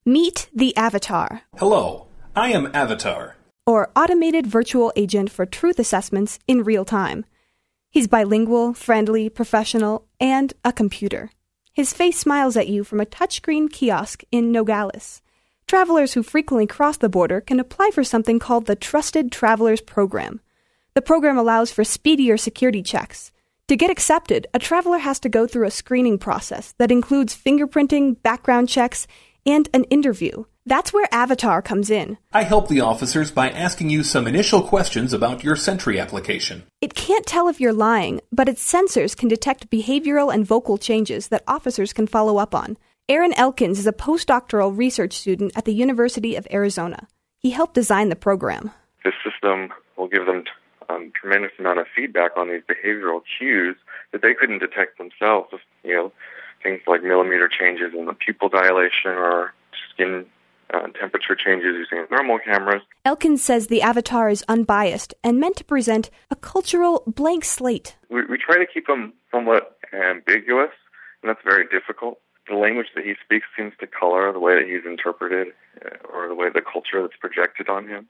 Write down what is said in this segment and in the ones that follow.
Meet the Avatar. Hello, I am Avatar. Or automated virtual agent for truth assessments in real time. He's bilingual, friendly, professional, and a computer. His face smiles at you from a touchscreen kiosk in Nogales. Travelers who frequently cross the border can apply for something called the Trusted Travelers Program. The program allows for speedier security checks. To get accepted, a traveler has to go through a screening process that includes fingerprinting, background checks, and an interview. That's where Avatar comes in. I help the officers by asking you some initial questions about your Sentry application. It can't tell if you're lying, but its sensors can detect behavioral and vocal changes that officers can follow up on. Aaron Elkins is a postdoctoral research student at the University of Arizona. He helped design the program. This system will give them tremendous amount of feedback on these behavioral cues that they couldn't detect themselves. Things like millimeter changes in the pupil dilation or skin temperature changes using thermal cameras. Elkins says the Avatar is unbiased and meant to present a cultural blank slate. We try to keep them somewhat ambiguous, and that's very difficult. The language that he speaks seems to color the way that he's interpreted or the way the culture that's projected on him.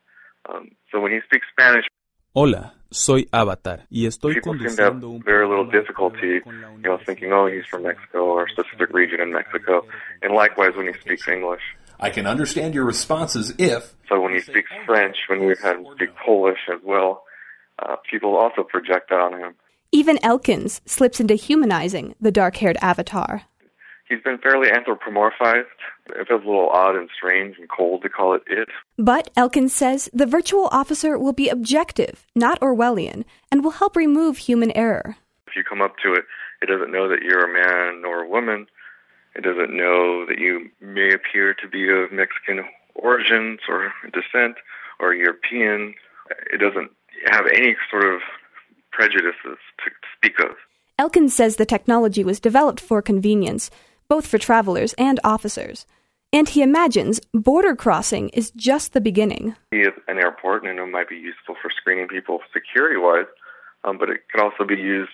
So when he speaks Spanish, Hola, soy Avatar y estoy people seem to have very little difficulty, thinking, he's from Mexico or a specific region in Mexico. And likewise when he speaks English. I can understand your responses if... So when he speaks French, when we've had him speak Polish as well, people also project that on him. Even Elkins slips into humanizing the dark-haired Avatar. He's been fairly anthropomorphized. It feels a little odd and strange and cold to call it it. But Elkins says the virtual officer will be objective, not Orwellian, and will help remove human error. If you come up to it, it doesn't know that you're a man nor a woman. It doesn't know that you may appear to be of Mexican origins or descent or European. It doesn't have any sort of prejudices to speak of. Elkins says the technology was developed for convenience, both for travelers and officers. And he imagines border crossing is just the beginning. He is an airport, and it might be useful for screening people security-wise, but it could also be used,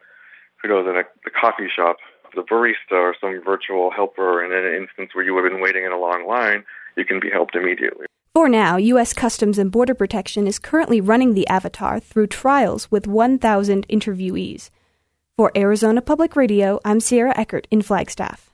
who knows, in the coffee shop, the barista or some virtual helper. In an instance where you would have been waiting in a long line, you can be helped immediately. For now, U.S. Customs and Border Protection is currently running the Avatar through trials with 1,000 interviewees. For Arizona Public Radio, I'm Sierra Eckert in Flagstaff.